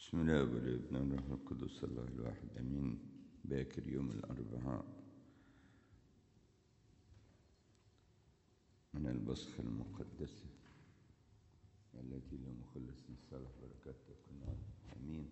بسم الله والابن والروح القدس الله الواحد امين. باكر يوم الاربعاء من البصخ المقدسة التي لمخلص الصالح بركات تكون امين.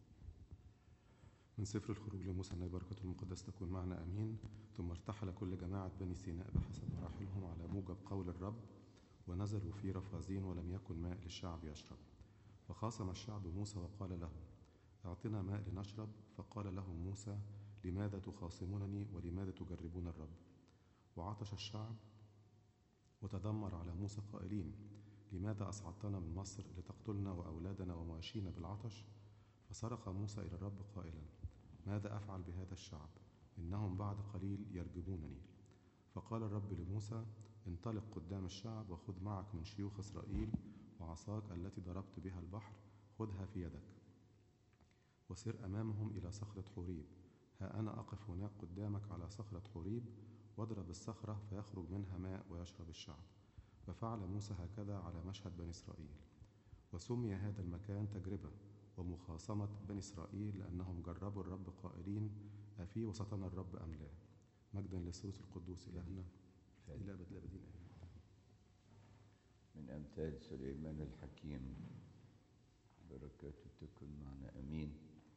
من سفر الخروج لموسى النبي بركته المقدسة تكون معنا امين. ثم ارتحل كل جماعة بني سيناء بحسب مراحلهم على موجب قول الرب، ونزلوا في رفازين ولم يكن ماء للشعب يشرب. فخاصم الشعب موسى وقال له: اعطنا ماء لنشرب. فقال لهم موسى: لماذا تخاصمونني ولماذا تجربون الرب؟ وعطش الشعب وتذمر على موسى قائلين: لماذا أصعدتنا من مصر لتقتلنا وأولادنا ومواشينا بالعطش؟ فصرخ موسى إلى الرب قائلا: ماذا أفعل بهذا الشعب؟ إنهم بعد قليل يرجمونني. فقال الرب لموسى: انطلق قدام الشعب وخذ معك من شيوخ إسرائيل وعصاك التي ضربت بها البحر خذها في يدك، وسر أمامهم إلى صخرة حوريب. ها أنا أقف هناك قدامك على صخرة حوريب، واضرب الصخرة فيخرج منها ماء ويشرب الشعب. ففعل موسى هكذا على مشهد بني إسرائيل. وسمي هذا المكان تجربة ومخاصمة بني إسرائيل، لأنهم جربوا الرب قائلين: أفي وسطنا الرب أم لا؟ مجدا للثالوث القدوس إلهنا إلى أبد الآبدين آمين. من امثال سليمان الحكيم بركاته تكون معنا امين.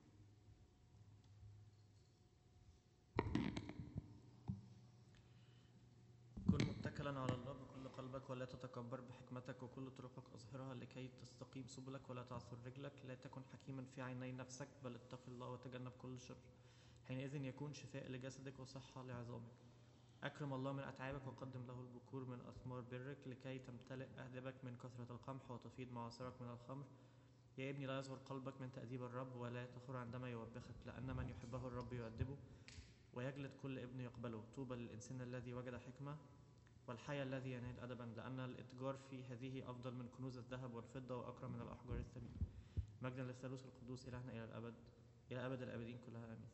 كن متكلا على الله بكل قلبك، ولا تتكبر بحكمتك، وكل طرقك أظهرها لكي تستقيم سبلك ولا تعثر رجلك. لا تكن حكيما في عيني نفسك، بل اتق الله وتجنب كل شر. حينئذ يكون شفاء لجسدك وصحة لعظامك. أكرم الله من أتعابك، وقدم له البكور من أثمار برك، لكي تمتلئ أهدبك من كثرة القمح وتفيض معاصرك من الخمر. يا ابني، لا يصغر قلبك من تأديب الرب، ولا تخر عندما يوبخك، لأن من يحبه الرب يؤدبه، ويجلد كل ابن يقبله. طوبى للإنسان الذي وجد حكمة، والحي الذي ينال أدبا، لأن الإتجار في هذه أفضل من كنوز الذهب والفضة، وأكرم من الأحجار الثمينة. مجدا للثالوث القدوس إلهنا إلى الأبد، إلى أبد الآبدين كلها آمين.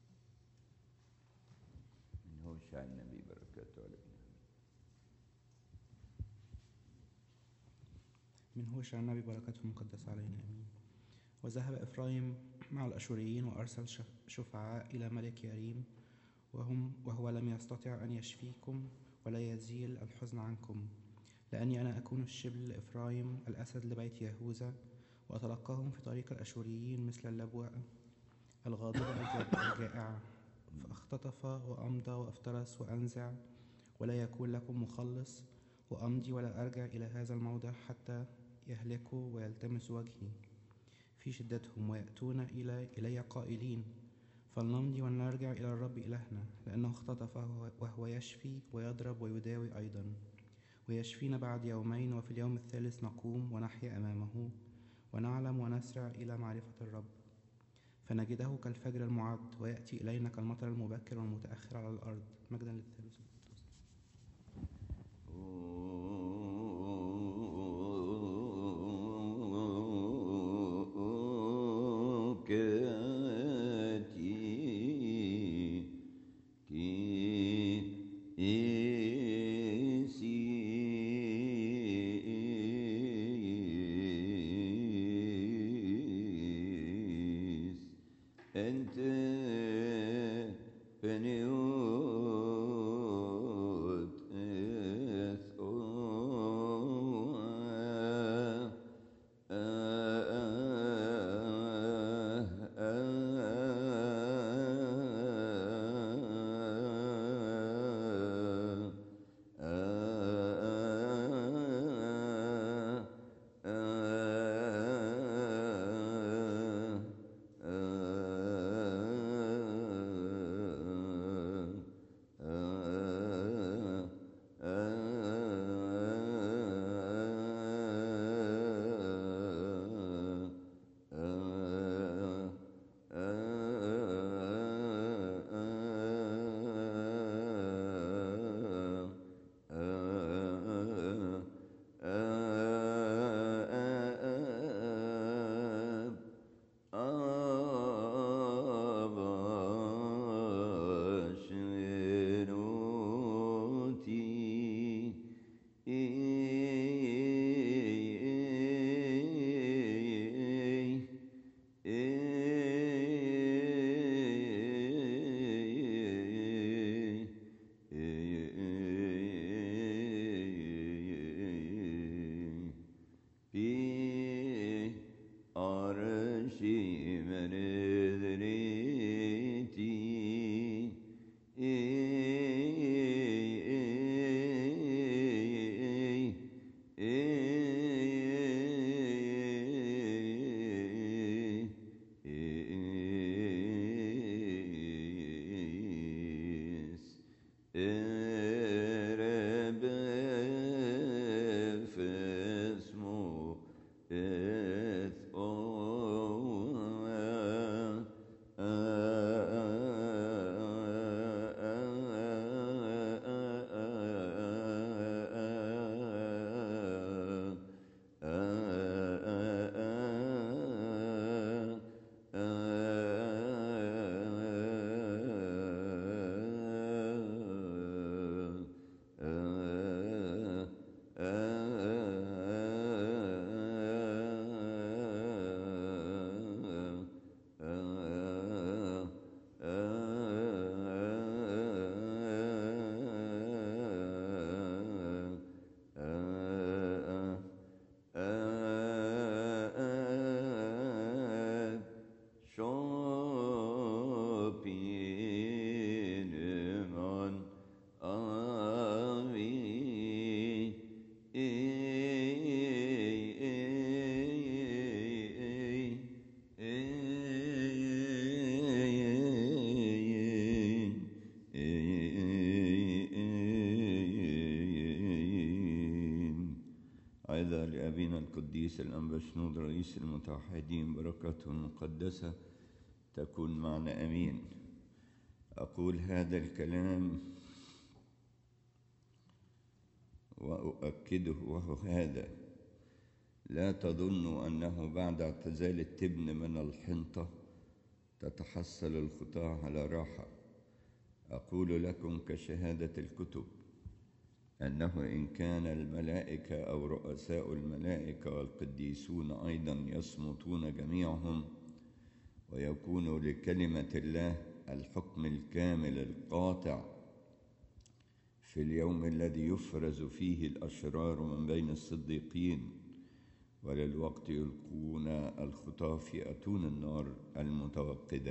من هوشع النبي بركاته على ابنه. من هوشع النبي بركاته المقدسة علينا آمين. وذهب إفرايم مع الأشوريين وأرسل شفعاء إلى ملك يريم، وهو لم يستطع أن يشفيكم ولا يزيل الحزن عنكم، لأني أنا أكون الشبل لإفرايم الأسد لبيت يهوذا، وأتلقاهم في طريق الأشوريين مثل اللبوة الغاضبة الجائعة. فاختطف وأمضى وافترس وأنزع، ولا يكون لكم مخلص. وأمضي ولا أرجع إلى هذا الموضع حتى يهلكوا ويلتمسوا وجهي في شدتهم، ويأتون إلي قائلين: فلنمضي ونرجع إلى الرب إلهنا، لأنه اختطف وهو يشفي ويضرب ويداوي أيضا، ويشفينا بعد يومين، وفي اليوم الثالث نقوم ونحيا أمامه، ونعلم ونسرع إلى معرفة الرب، فنجده كالفجر المعد، ويأتي إلينا كالمطر المبكر والمتأخر على الأرض. مجدا للثالوث القدوس. في عرشي مردريتي عظة لأبينا القديس الأنبا شنود رئيس المتوحدين، بركاته المقدسة تكون معنا أمين. أقول هذا الكلام وأؤكده، وهو هذا: لا تظنوا أنه بعد اعتزال التبن من الحنطة تتحصل الخطاة على راحة. أقول لكم كشهادة الكتب أنه إن كان الملائكة أو رؤساء الملائكة والقديسون أيضا يصمتون جميعهم ويكون لكلمة الله الحكم الكامل القاطع في اليوم الذي يفرز فيه الأشرار من بين الصديقين، وللوقت يلقون الخطاة في أتون النار المتوقدة،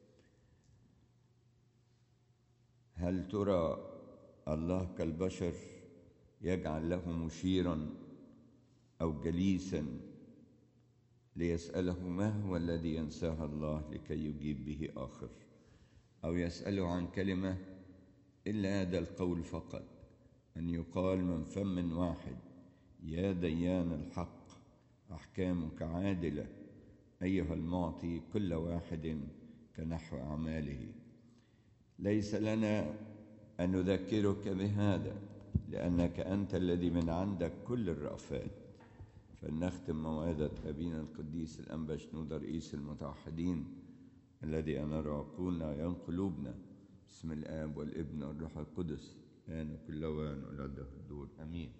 هل ترى الله كالبشر يجعل له مشيرا أو جليسا ليسأله ما هو الذي ينساه الله لكي يجيب به آخر، أو يسأله عن كلمة إلا هذا القول فقط، أن يقال من فم واحد: يا ديان الحق أحكامك عادلة أيها المعطي كل واحد كنحو أعماله. ليس لنا أن نذكرك بهذا لأنك أنت الذي من عندك كل الرأفات. فلنختم موعظة أبينا القديس الأنبا شنودة رئيس المتوحدين الذي أنار عقولنا وينقل قلوبنا، بسم الآب والابن والروح القدس، آن كل وان إلى الدهر الدور، آمين.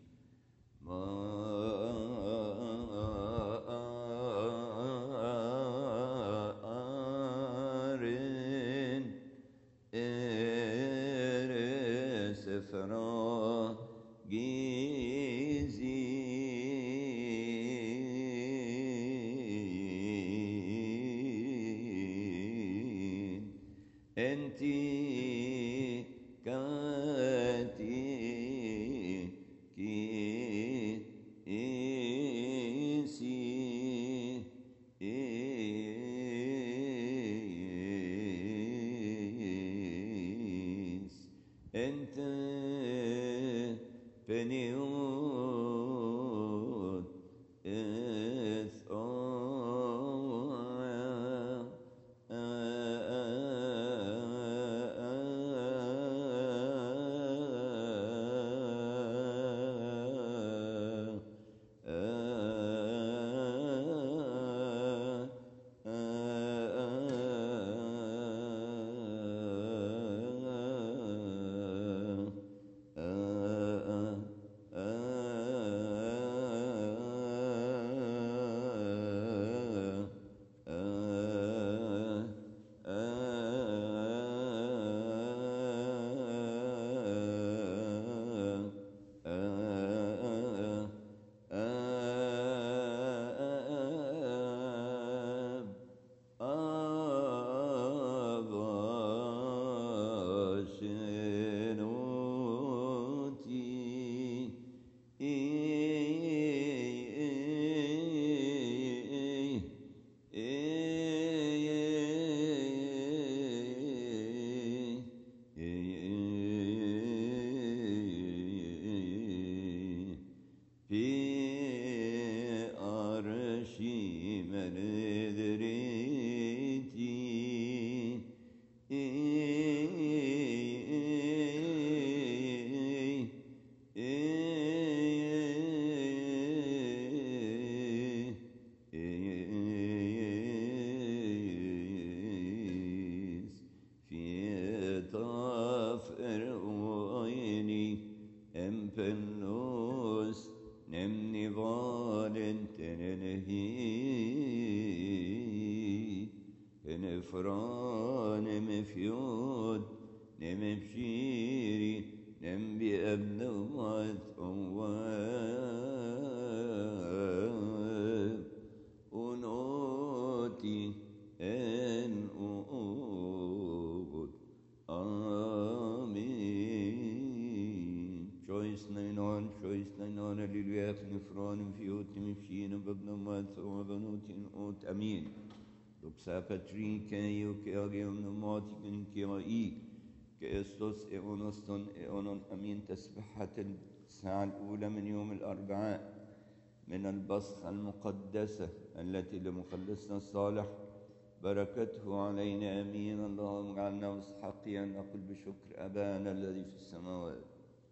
فران مفيود بشيري بأبن وثواب ونوتي أن أود آمين شويس نينان للوياق نفران فيوت مفشين بابن وثواب ونوتي أوت أمين Dopsa Patrika Eukargium Pneumatikum Kirai كإسطس إيونستون إيونون أمين تسبحة الساعة الأولى من يوم الأربعاء من البصخة المقدسة التي لمقدسنا الصالح بركته علينا أمين. اللهم اجعلنا مستحقين أن نقول بشكر أبانا الذي في السماوات.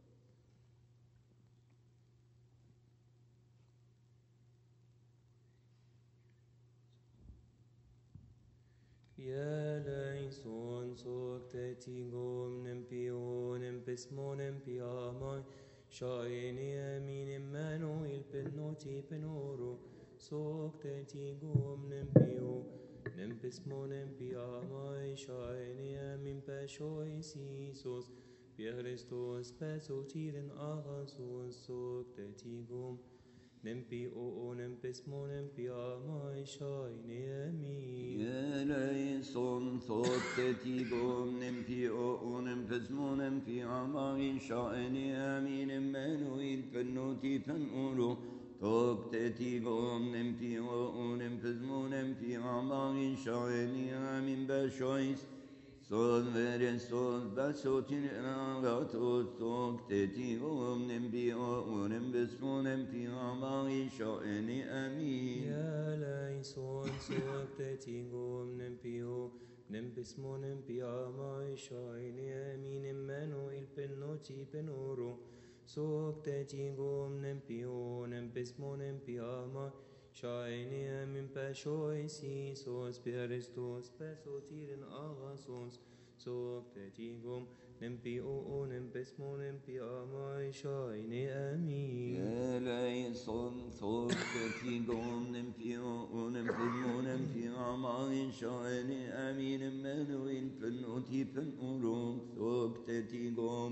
يا ليسون سوكتتيغوم نمبيون نمبسمون نمبياماي شايني أمين إمانويل بنوتي بنورو سوكتتيغوم نمبيو نمبسمون نمبياماي شايني أمين بشوي سيسوس بيخريستوس بسوتيرن آغاسوس سوكتتيغوم نمبي او نمبس مو نمبي اماي شايني امين. يا ليسون صوتتيغوم نمبي او نمبس مو نمبي اماي شايني امين امانويل بنوتي بنورو توكتتيغوم نمبي او نمبس مو نمبي اماي شايني امين بشويس Sol vere sol basotin agatos toktetium nembio nembesmo nempiamai shoeni amin. يا ليسون سوكتتيغوم نمبيو نمبسمو نمبياماي شايني امين امانويل بنوتي بنورو سوكتتيغوم نمبيو نمبسمو نمبياماي شايني امين بشوي سيسوس بيرستوس بسوتيرن اغاسوس سوكتتيغوم نمبي او نمبسمو نمبي اماي شايني امين. يا ليسون سوكتتيغوم نمبي او نمبسمو نمبي اماي شايني امين امانويل بنوتي بنورو سوكتتيغوم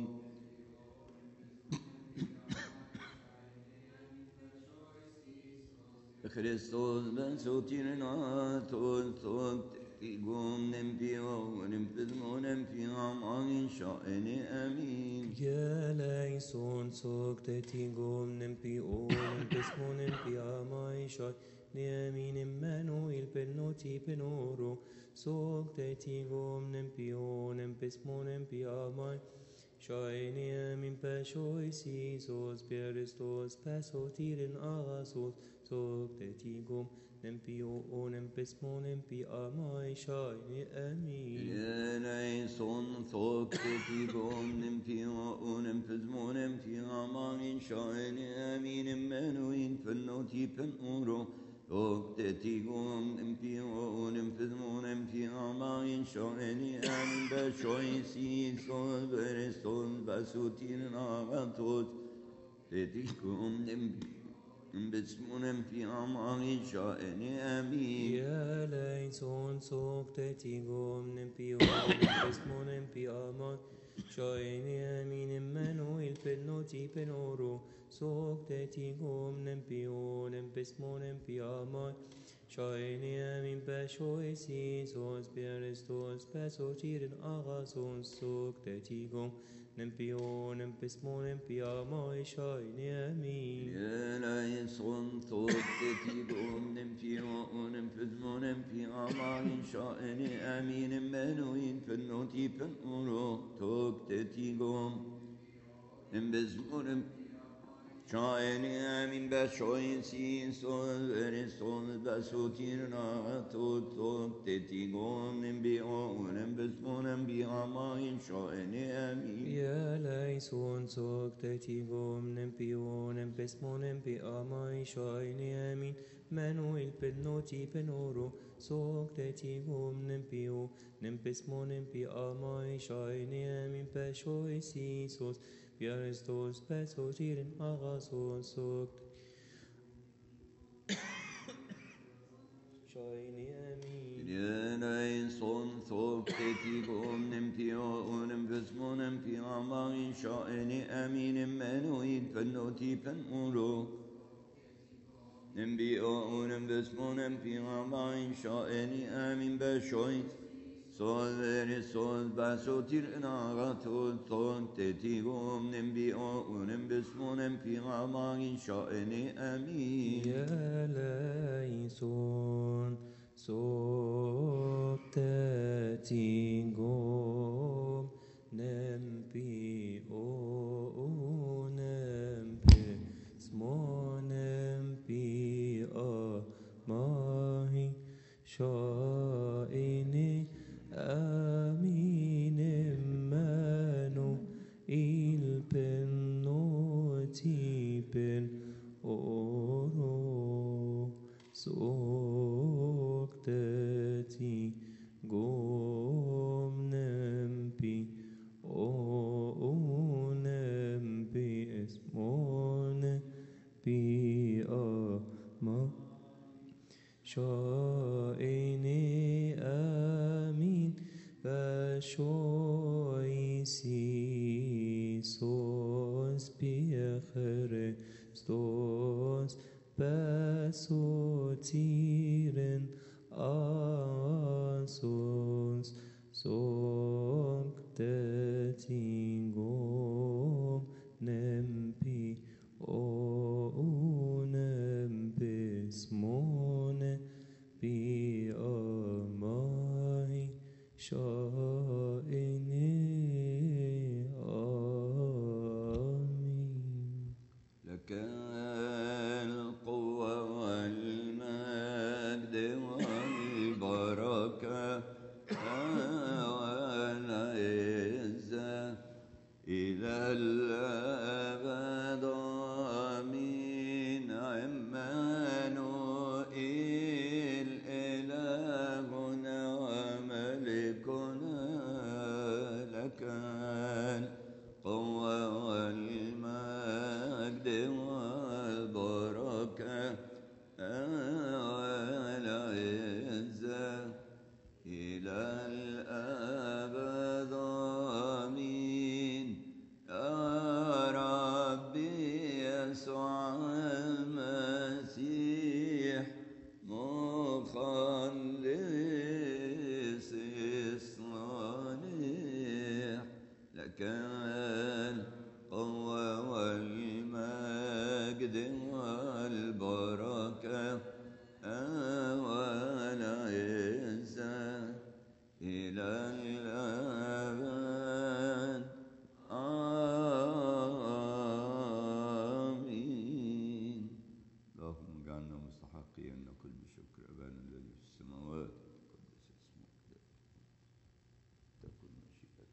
Christos bensotirna toktetighum nempio nempidmo nempiam amin shaeni amin. يا ليسون سوكتتيغوم نمبيو نمبسمو نمبياماي شايني امين امانويل بنوتي بنورو سوكتتيغوم نمبيو نمبسمو نمبياماي شايني امين بشوي سيسوس بيرستوس بسوتيرن اغاسوس سوكتتيغوم نمبيو نمبسمو نمبياماي شايني امين. يا ليسون سوكتتيغوم نمبيو نمبسمو نمبيام amin shaeni amin emmanuel penoti penuro سوكتتيغوم نمبيو نمبسمو نمبيام amin shaeni amin بشوي سيسوس بيرستوس بسوتيرن اغاسوس تتيغوم نمبيو بسمونم في أمامي شائني أمين. يا ليسون سوكتتيغوم نمبيو نمبسمو نمبي أمان شايني أمين امانويل بنوتي بنورو سوكتتيغوم نمبيو نمبسمو نمبي أمان شايني أمين بشوي سيسوس بيرستوس بسوتيرن أغاسوس سوكتتيغوم نمبيو نمبسمو نمبي أمان شايني أمين. يا ليسون سوكتتيغوم نمبيو نمبسمو نمبي أمان شائني أمين امانويل بنوتي بنورو سوكتتيغوم نمبسمو نمبي شايني أمين بشوي سيسوس بيرستوس بسوتيرن سوكتتيغوم نمبيو نمبسمو نمبي أمان شائني أمين. يا ليسون سوكتتيغوم نمبيو نمبسمو نمبي أمان شايني أمين مانويل بنوتي بنورو سوكتتيغوم نمبيو نمبسمو نمبي أمان شايني أمين بشوي سيسوس بيرستوس بسوتيرن أغاسوس سوكت شايني أمين. يا ليسون ثوبتتكم نمتيون بسمون في عمار شائن أمين منويد فنوتي فنورو نمبيون بسمون في عمار شائن أمين بشويت صدر صد بسوتير ناغتو ثوبتتكم نمبيون بسمون في عمار شائن أمين يا ليسون سوبتتيغوم نمبي او نمبي سمو نمبي ماهي شائني امين منو البنوتي بن أورو سوكتتي قوم نمبي أو نمبي اسمون بي أما شائني آمين فشويسي سوس بيخرستوس بسوتيرن آسوس سوكتتيغوم نمبي أو نمبي سمون بي أماي شائني آمين لك القوة والمجد والبركة والعزة إلى الأبد آمين عمانوئيل إلهنا وملكنا لك القوة والمجد والبركة والعزة إلى الأبد آمين يا ربي يسوع المسيح مخلص الصالح لك القوة والمجد والبركة والعزة إلى الأبد آمين. اللهم اجعلنا مستحقين نقول بشكر أبانا الذي في السماوات تقدس اسمك تكن مشيئتك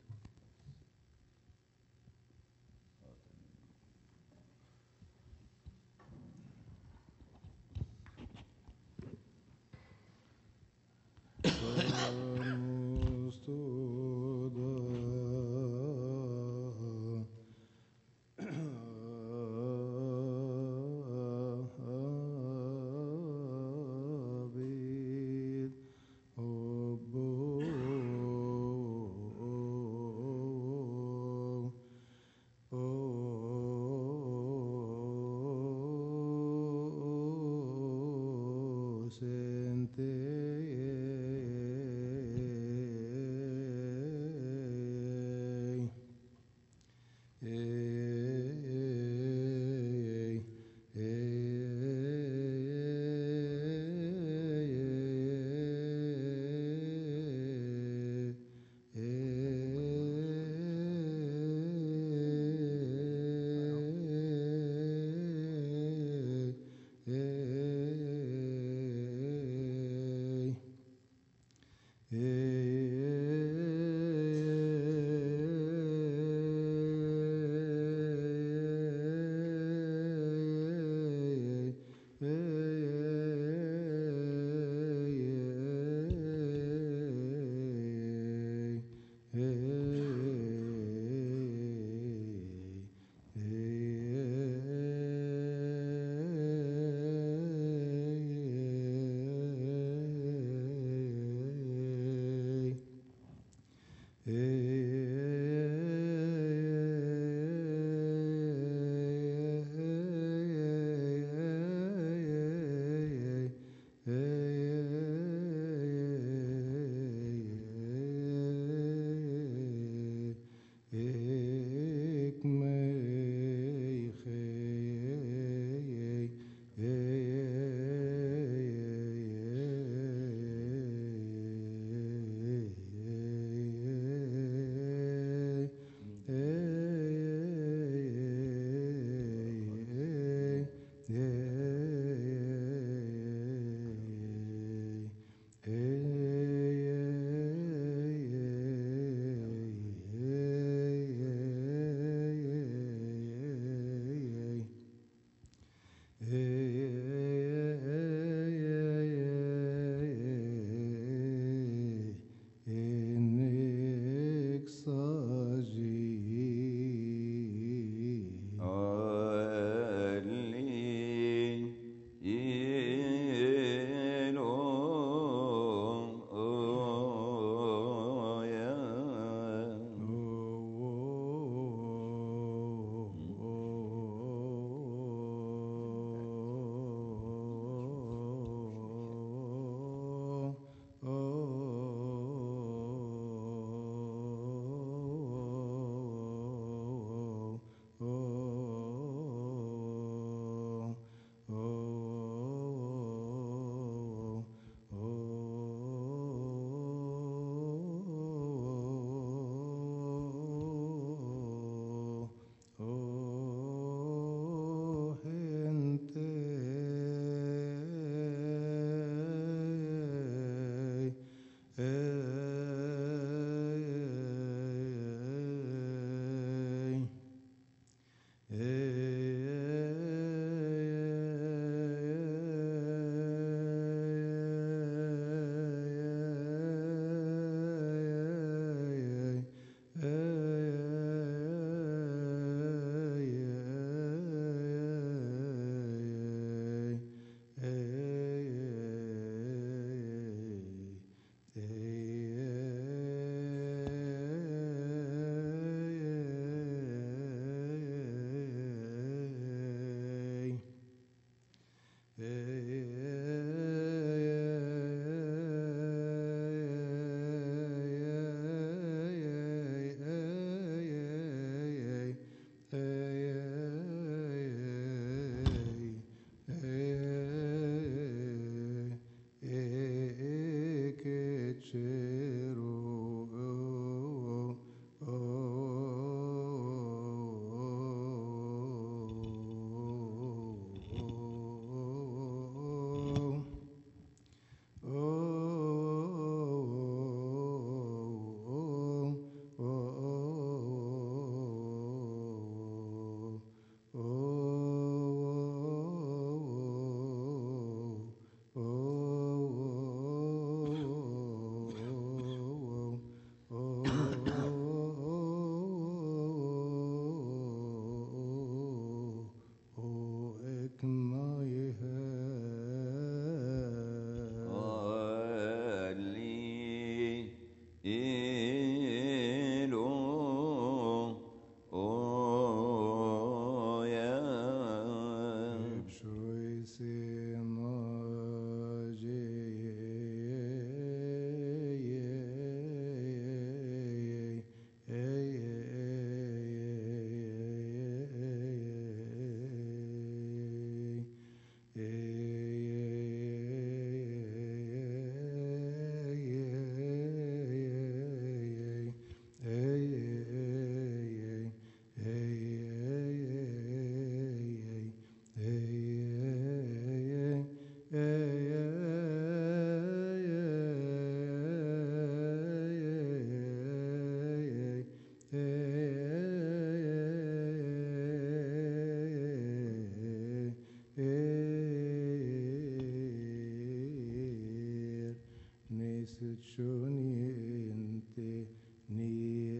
Sitchuni ni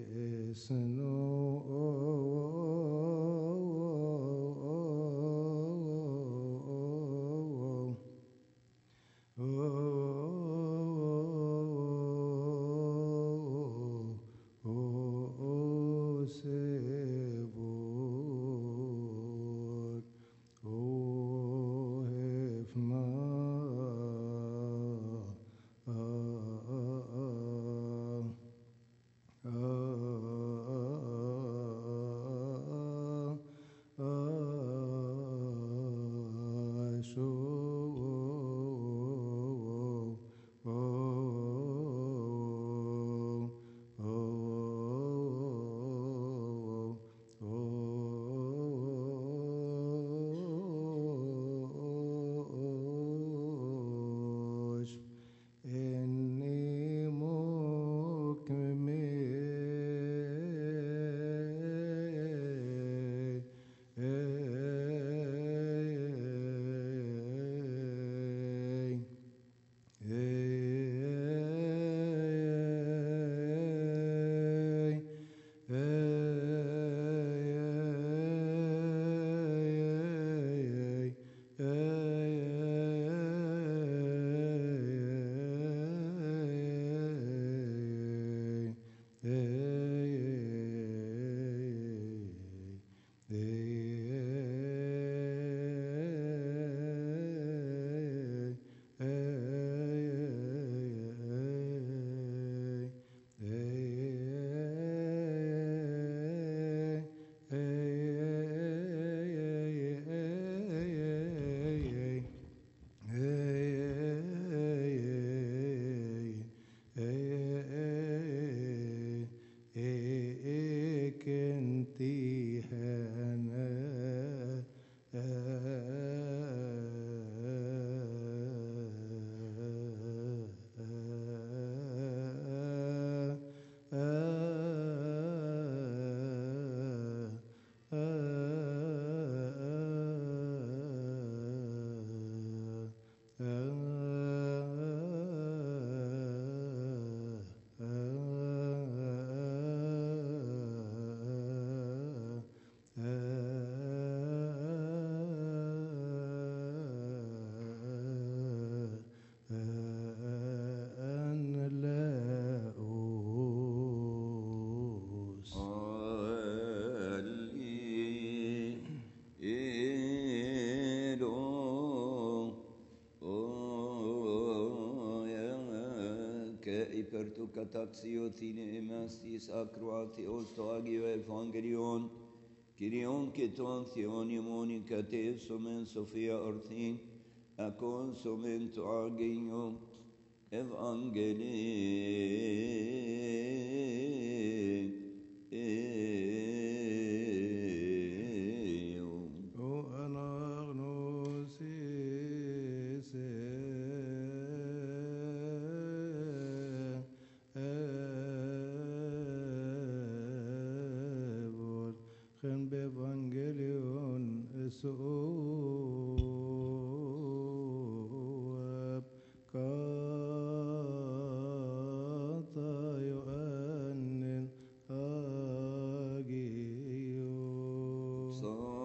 Καταξιωθήνε εμάς της ακροάθεως το Άγιο Ευαγγελιόν, Κυριόν και των Θεών ημών κατεύσομεν σοφία ορθή, ακούσομεν το Άγιο Ευαγγελίων. Ο αναγνώσεις Gen bevangelion esuab kata Yohanen agio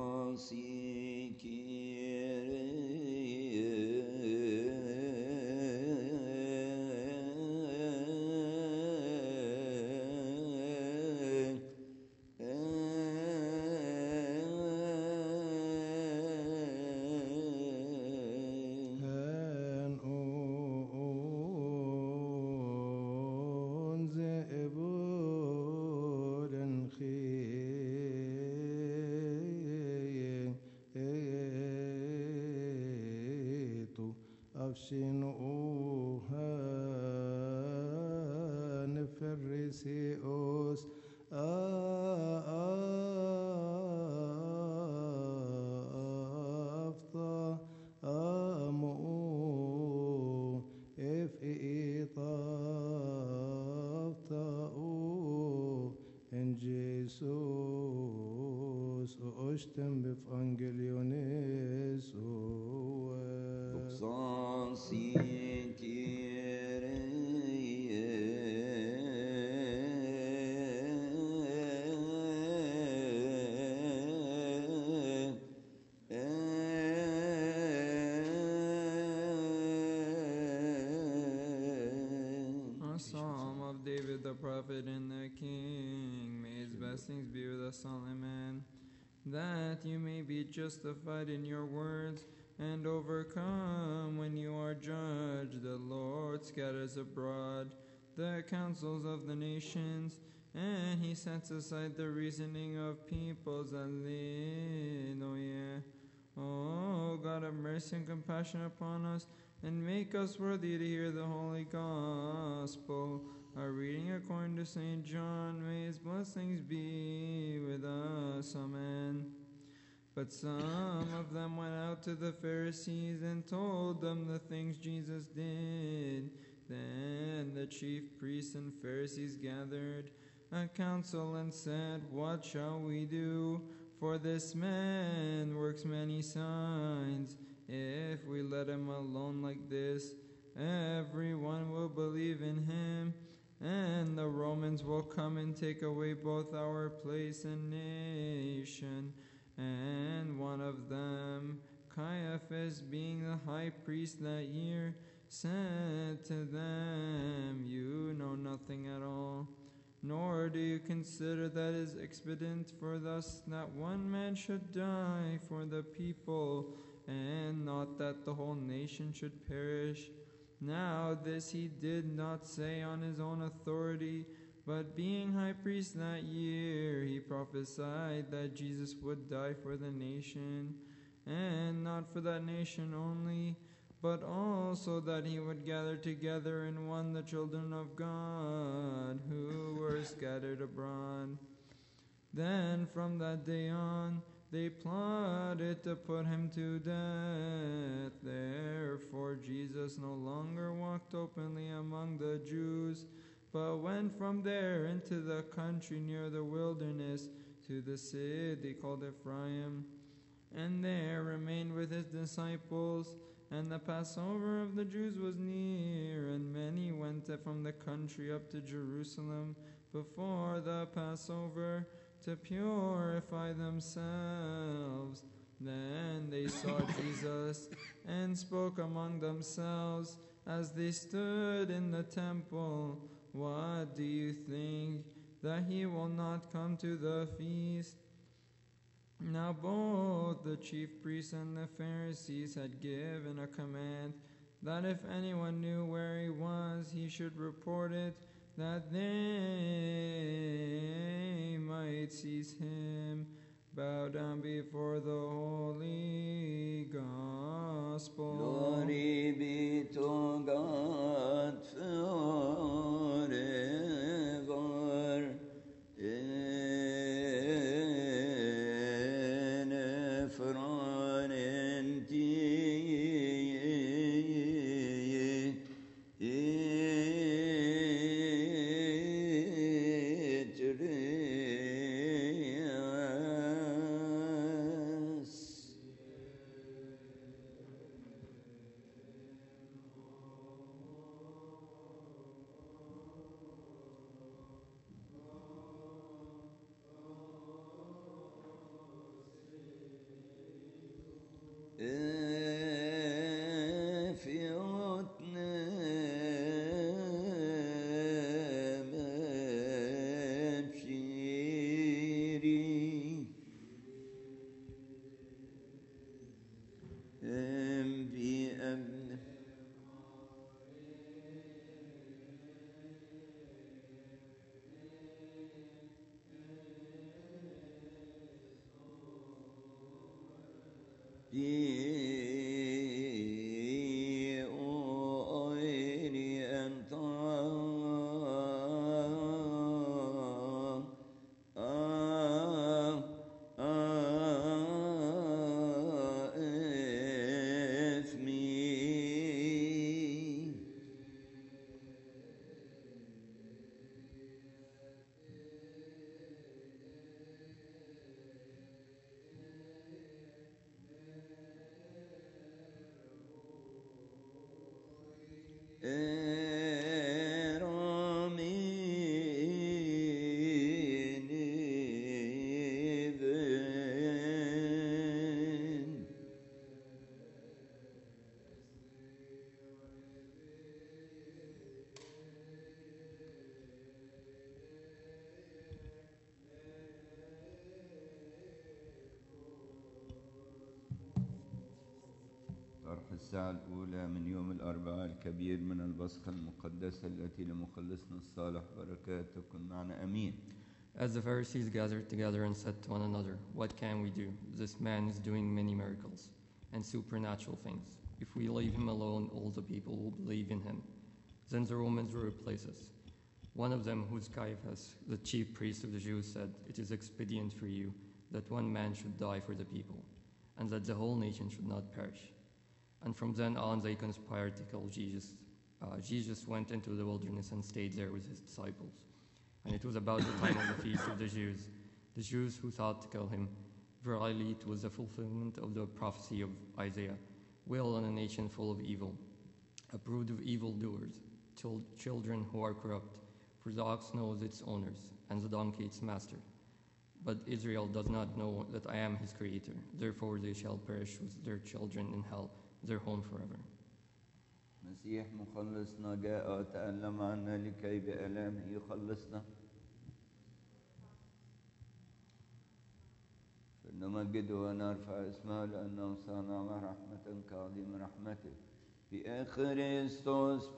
أفشنوها نفرسيوس أفطى أمو إطافتاو إن جيسوس أشتم بفانجليونيس San si with the prophet and the king. May his blessings be with us all, amen. That you may be justified in your words and overcome when you are judged. The Lord scatters abroad the counsels of the nations, and he sets aside the reasoning of peoples. Alleluia. O God, have mercy and compassion upon us, and make us worthy to hear the holy gospel. A reading according to St. John. May his blessings be with us. Amen. But some of them went out to the Pharisees and told them the things Jesus did. Then the chief priests and Pharisees gathered a council and said, "What shall we do? For this man works many signs. If we let him alone like this, everyone will believe in him, and the Romans will come and take away both our place and nation." And one of them, Caiaphas, being the high priest that year, said to them, "You know nothing at all, nor do you consider that it is expedient for thus that one man should die for the people, and not that the whole nation should perish. Now this he did not say on his own authority, but being high priest that year, he prophesied that Jesus would die for the nation, and not for that nation only, but also that he would gather together in one the children of God who were scattered abroad. Then from that day on, they plotted to put him to death. Therefore Jesus no longer walked openly among the Jews, but went from there into the country near the wilderness to the city called Ephraim, and there remained with his disciples. And the Passover of the Jews was near, and many went from the country up to Jerusalem before the Passover to purify themselves. Then they saw Jesus and spoke among themselves as they stood in the temple, "What do you think, that he will not come to the feast?" Now both the chief priests and the Pharisees had given a command that if anyone knew where he was, he should report it, that they might seize him. Bow down before the holy gospel. Glory be to God forever. In الساعة الأولى من يوم الأربعاء الكبير من البصخة المقدسة التي لمخلصنا الصالح بركات تكن معنا أمين. As the Pharisees gathered together and said to one another, "What can we do? This man is doing many miracles and supernatural things. If we leave him alone, all the people will believe in him." Then the Romans will replace us. One of them, who is Caiaphas, the chief priest of the Jews, said, "It is expedient for you that one man should die for the people, and that the whole nation should not perish." And from then on they conspired to kill Jesus. Jesus went into the wilderness and stayed there with his disciples. And it was about the time of the feast of the Jews who thought to kill him. Verily it was the fulfillment of the prophecy of Isaiah. Wail on a nation full of evil, a brood of evildoers, children who are corrupt. For the ox knows its owners, and the donkey its master. But Israel does not know that I am his creator. Therefore they shall perish with their children in hell, their home forever. مسيح مخلصنا جاء وتألم عنا لكي بآلامه يخلصنا. فنمجده ونرفع اسمه لأنه صنع رحمة كعظيم رحمته. بأخريستوس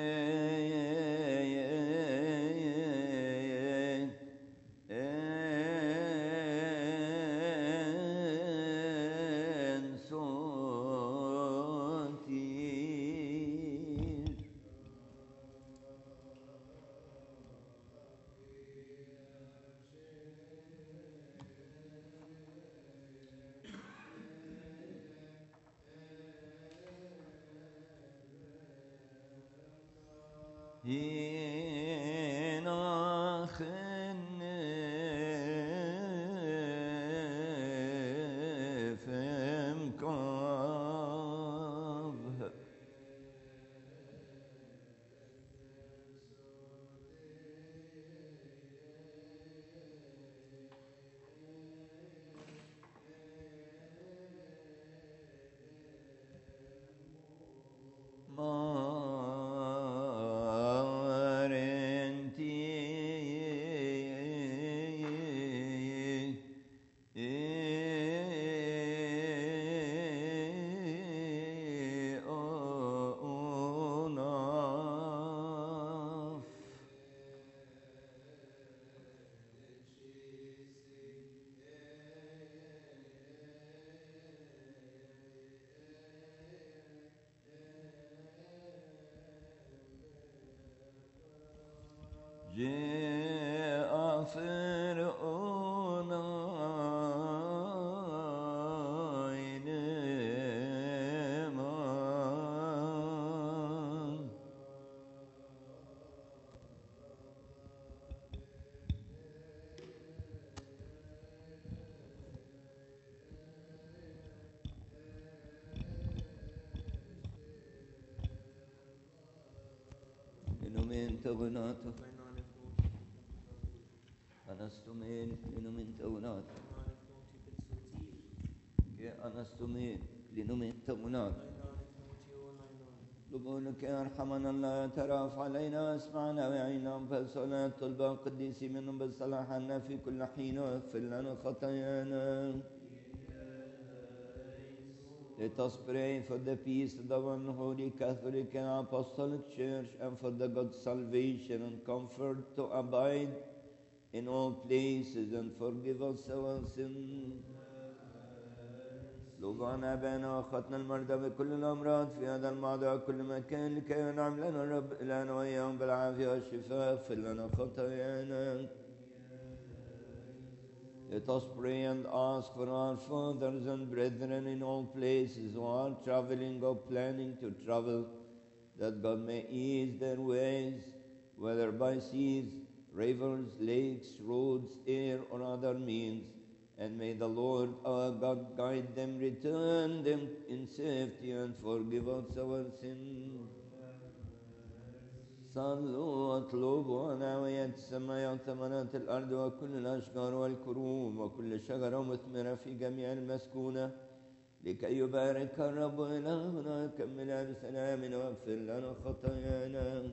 جاء فرعون إنما إنهم تغناته أنستمين لنمن تونات يا أنستمين لنمن تونات لبونك يا أرحمنا الله تراف علينا اسمعنا وعينا فالصلاة طلبة قديسي منهم بالصلاح عنا في كل حين واغفر لنا خطايانا. Let us pray for the peace of the one holy Catholic and Apostolic Church and for the God's salvation and comfort to abide in all places and forgive us our sins. لوغانا أبانا وأخواتنا المرضى بكل الأمراض في هذا الموضع كل مكان لكي ينعم لنا الرب إلهنا وإياهم بالعافية والشفاء اغفر لنا خطايانا. Let us pray and ask for our fathers and brethren in all places who are traveling or planning to travel, that God may ease their ways, whether by seas, rivers, lakes, roads, air, or other means, and may the Lord our God guide them, return them in safety, and forgive us our sins. صلوا واطلبوا ناوية السماء وثمرات الأرض وكل الأشجار والكروم وكل شجرة مثمرة في جميع المسكونة لكي يبارك الرب إلهنا ويكملها بسلام واغفر لنا خطايانا.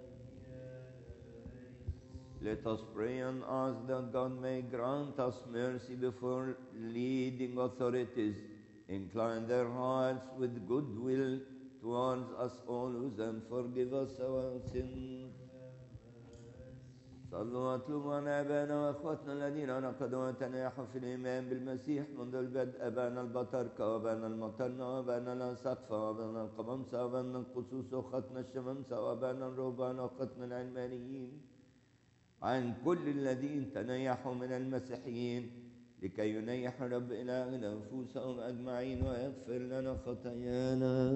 Let us pray and ask that God may grant us mercy before leading authorities, incline their hearts with goodwill towards us always and forgive us our sins. صلوا واطلبوا عن آبائنا وأخواتنا الذين نقضوا وتناحوا في الإيمان بالمسيح منذ البدء، أبانا البطاركة وأبانا المطرنة وأبانا الأسقفة وأبانا القمامسة وأبانا القصوص وأخواتنا الشمامسة وأبانا الرهبان وأخواتنا العلمانيين، عن كل الذين تنيحوا من المسيحيين، لكي ينيح الرب إلهنا نفوسهم أجمعين ويغفر لنا خطايانا.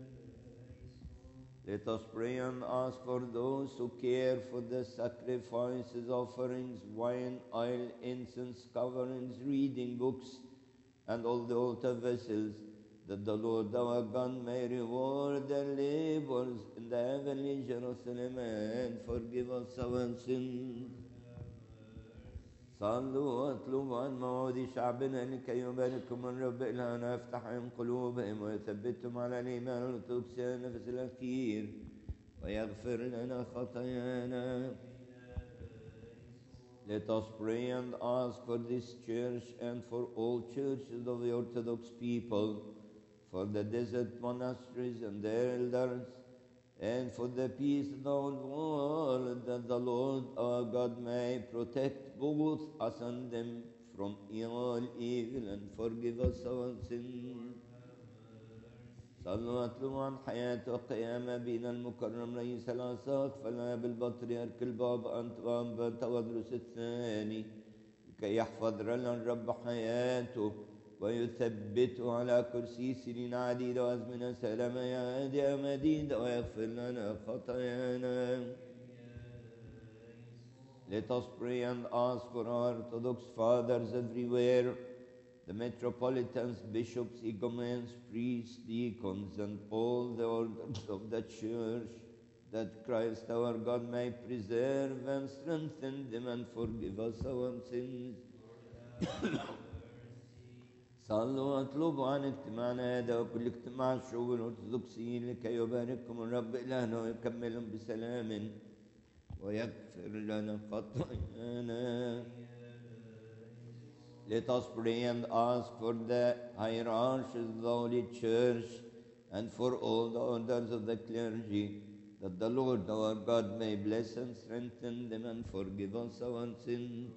Let us pray and ask for those who care for the sacrifices, offerings, wine, oil, incense, coverings, reading books, and all the altar vessels, that the Lord our God may reward their labors in the heavenly Jerusalem and forgive us our sins. صلوا واطلبوا عن موعود شعبنا لكي يبارككم الرب إلهنا يفتح عن قلوبهم ويثبتهم على الإيمان الأرثوذكسي النفس الأخير ويغفر لنا خطايانا. Let us pray and ask for this church and for all churches of the Orthodox people, for the desert monasteries and their elders, and for the peace of the whole world, that the Lord our God may protect both us and them from all evil and forgive us our sins. صلوا واطلبوا عن حياة وقيام أبينا المكرم رئيس الأساقفة الآب البطريرك البابا أنطوان تودرس الثاني، لكي يحفظ لنا الرب حياته ويثبته على كرسي سنين عديدة وأزمنة سلامة يا مديدة ويغفر لنا خطايانا. Let us pray and ask for our Orthodox fathers everywhere, the metropolitans, bishops, igumens, priests, deacons, and all the orders of the church, that Christ our God may preserve and strengthen them and forgive us our sins. صلوا واطلبوا عن اجتماعنا هذا وكل اجتماع الشعوب الأرثوذكسيين، لكي يبارككم الرب إلهنا ويكملهم بسلام ويغفر لنا خطايانا. Let us pray and ask for the hierarchies of the Holy Church and for all the orders of the clergy, that the Lord our God may bless and strengthen them and forgive us our sins.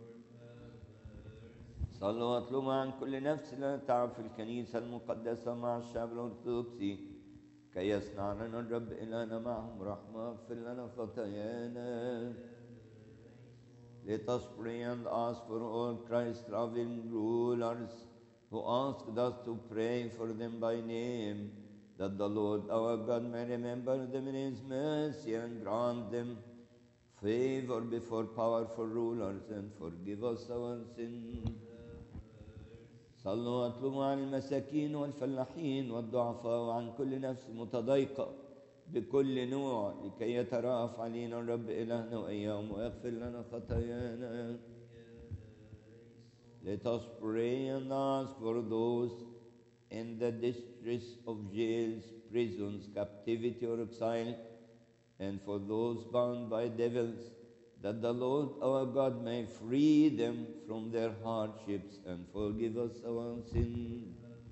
صلوا واطلبوا عن كل نفس لا تعب في الكنيسة المقدسة مع الشعب الأرثوذكسي، كي يصنع لنا الرب إلهنا معهم رحمة واغفر لنا خطايانا. Let us pray and ask for all Christ's loving rulers who asked us to pray for them by name, that the Lord our God may remember them in His mercy and grant them favor before powerful rulers and forgive us our sins. صلوا واطلبوا عن المساكين والفلاحين والضعفاء وعن كل نفس متضايقة بكل نوع، لكي يترأف علينا الرب إلهنا وإياهم ويغفر لنا خطايانا. Let us pray and ask for those in the distress of jails, prisons, captivity or exile, and for those bound by devils, that the Lord our God may free them from their hardships and forgive us our sins.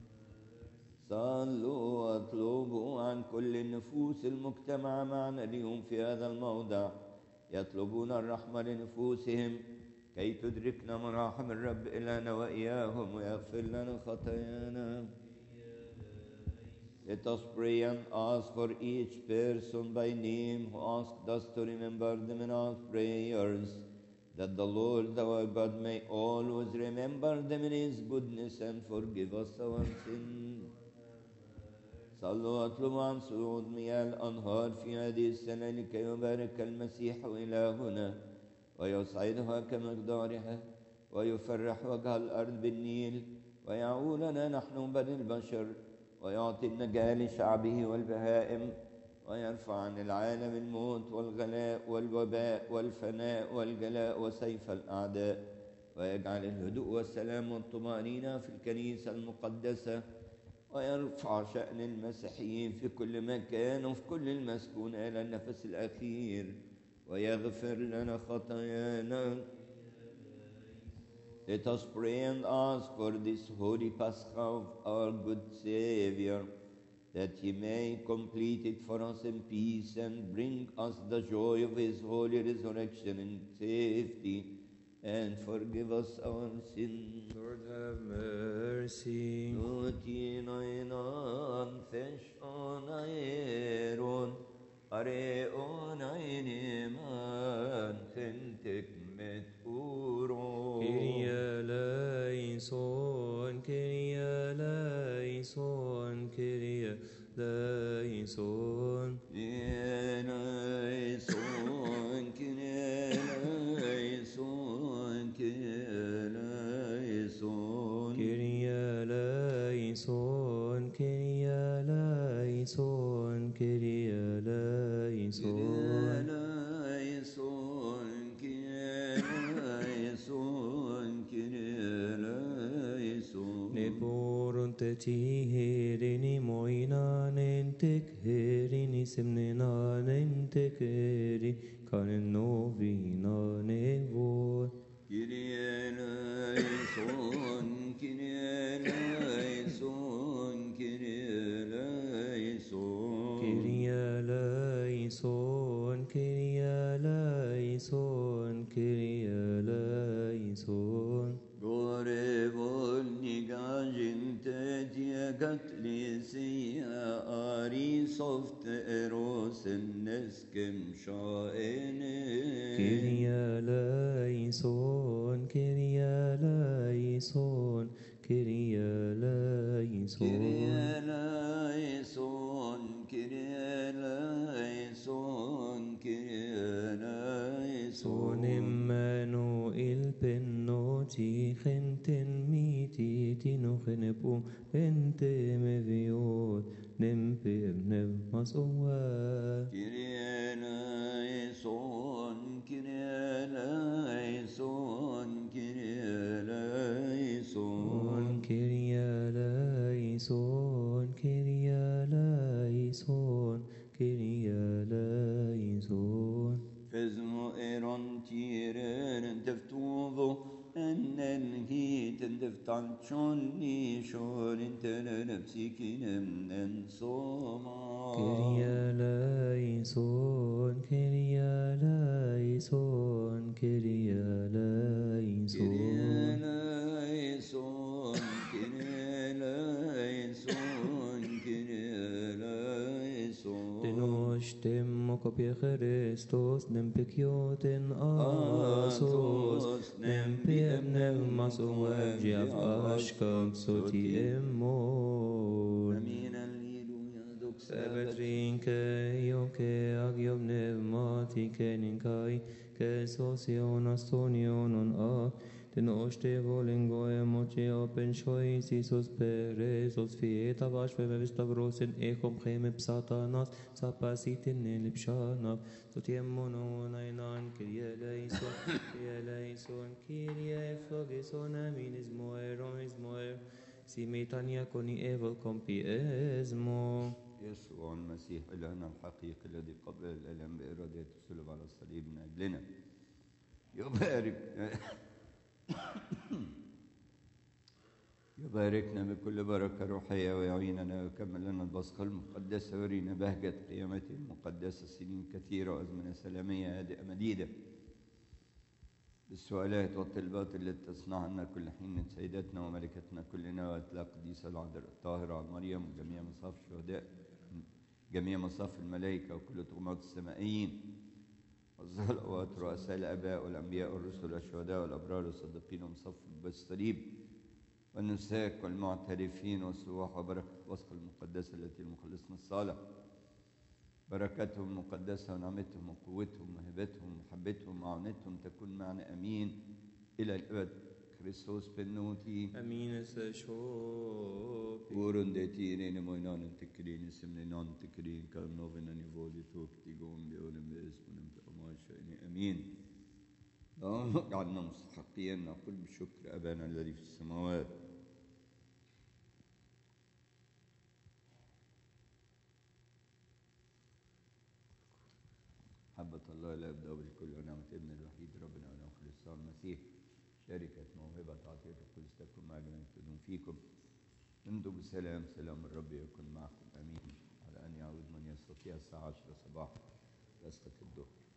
صلوا واطلبوا عن كل النفوس المجتمعة معنا اليوم في هذا الموضع، يطلبون الرحمة لنفوسهم، كي تدركنا مراحم الرب إلهنا وإياهم ويغفر لنا خطايانا. Let us pray and ask for each person by name who asked us to remember them in our prayers, that the Lord our God may always remember them in His goodness and forgive us our sins. صلوا واطلبوا عن صعود مياه الأنهار في هذه السنة، لكي يبارك المسيح إلهنا ويصعدها كمقدارها ويفرح وجه الأرض بالنيل ويعولنا نحن بني البشر ويعطي النجاة لشعبه والبهائم ويرفع عن العالم الموت والغلاء والوباء والفناء والجلاء وسيف الأعداء ويجعل الهدوء والسلام والطمأنينة في الكنيسة المقدسة ويرفع شأن المسيحيين في كل مكان وفي كل المسكون إلى النفس الأخير ويغفر لنا خطايانا. Let us pray and ask for this holy Pascha of our good Savior, that he may complete it for us in peace and bring us the joy of his holy resurrection in safety, and forgive us our sins. Lord have mercy. Nutinainan feshon aeron, areon ainiman kentek met uron. Kyrie eleison, Kyrie eleison, Kyrie eleison. Eleison, eleison, eleison. Kyrie eleison, Kyrie eleison, Kyrie eleison. Neporun te tiherini moinanen tekherini semnenanen tekheri kanen novina nevor. Kyrie eleison, Kyrie eleison, Kyrie eleison. Kyrie eleison, Kyrie eleison, Kyrie eleison. Gore volni gajinte diegat lisia ari soft eros neskem shaene. Kyrie eleison, Kyrie eleison, Kyrie eleison. Kyrie eleison, Kyrie eleison, Kyrie eleison. Son Emmanuel pennoti genten miti tinogenepu ente meviot nempe nev masowa. Kyrie eleison, Kyrie eleison, Kyrie eleison. Kyrie eleison, Kyrie eleison, Kyrie eleison. Fezmo eron tiren teftuvo en hit en deftanchon ni shorin tenen psikinem en soma. Kyrie eleison, Kyrie eleison, Kyrie eleison. Kyrie eleison, Kyrie eleison, Kyrie eleison. Denostem mokopie Christos, nempikioten asos, nempiem neumaso evgiav ashkam soti emor. Amin, alleluia, doxa Sebetrinke ioke agiom pneumatike ninkai, ke sosion astonionon a, denoste volingo emoci open shois Isus peresos fieta vash vestavros en echom chemep satanas, sapasitin elipshanav, sotiemonon ainan, Kyrie eleison, Kyrie eleison, Kyrie flogison aminismo eroismo simitania coni evil compiesmo. يسوع المسيح إلهنا الحقيقي الذي قبل الألم بإرادته الصلب على الصليب من أجلنا يباركنا بكل بركة روحية ويعيننا ويكمل لنا البصخة المقدسة ويرينا بهجة قيامته المقدسة سنين كثيرة وأزمنة سلامية هادئة مديدة بالسؤالات والطلبات التي تصنعنا كل حين سيدتنا وملكتنا كلنا وأتلاق قديسة العذراء الطاهرة عن مريم وجميع مصاف الشهداء جميع مصاف الملائكة وكل طغمات السمائيين والصلوات رؤساء الآباء والأنبياء والرسل والشهداء والأبرار والصديقين ومصاف بالصليب والنساك والمعترفين والسواح وبركة البصخة المقدسة التي المخلصنا الصالح بركتهم المقدسة ونعمتهم وقوتهم وهبتهم ومحبتهم ومعونتهم تكون معنا أمين إلى الأبد. Kristus benoti. Amin shopi. Våren det tiden i mojnan tekrin semnenan tekrin kan novena ni voli tukti gombi ولمس من أماشا أمين. جعلنا مستحقين نقول بشكر أبانا الذي في السماوات. محبة الله لا يبدأ بالكل ونعمة ابن الوحيد ربنا ونعمة الإسلام المسيح شركة موهبة عطية القدس تكون مع جميع تدوم فيكم امضوا بسلام، سلام الرب يكن معكم. امين. على ان يعود من يستطيع الساعه 10 صباحا، رسخة الظهر.